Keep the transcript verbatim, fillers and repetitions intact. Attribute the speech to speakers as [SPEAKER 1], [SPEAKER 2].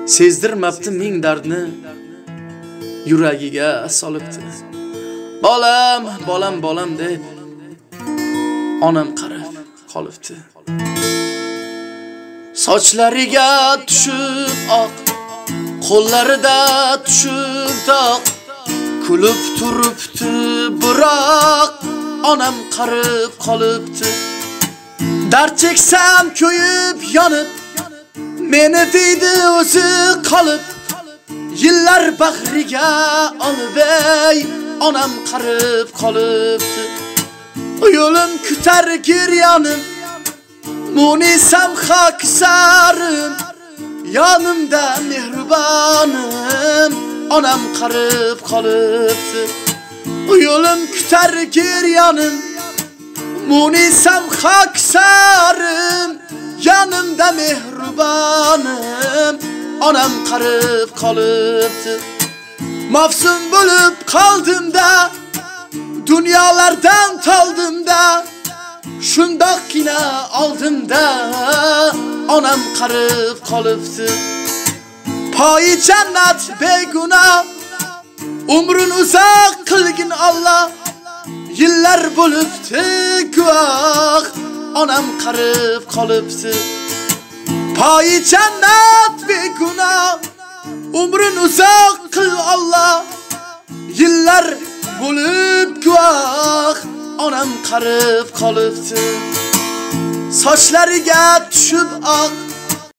[SPEAKER 1] sezdirmabdi ming dardni yuragiga solibdi. Bolam, bolam, bolam deb onam qarab qolibdi. Sochlariga tushib oq, qo'llarida tushib doq, kulib turibdi biroq onam qarib qolibdi. Dard cheksam ko'yib yonib, meni deydi o'zi qolib, yillar bag'riga olib ey onam qarib qolibdi. Yo'lim kutar giryonim, munisam xakisarim, yonimda mehribonim onam qarib qolibdi. Yo'lim kutar giryonim, munisam xakisarim, yonimda mehribonim onam qarib qolibdi. Mafsum bo'lib qoldimda, dunyolardan toldimda, shundoqqina oldimda onam qarib qolibdi. Poyi jannat begunoh, umrin uzoq qilgin Alloh, yillar bo'libdi guvoh onam qarib qolibdi. Poyi jannat begunoh, umrin uzoq qil Alloh, yillar bo'lib guvoh onam qarib qolibdi. Sochlariga tushib oq,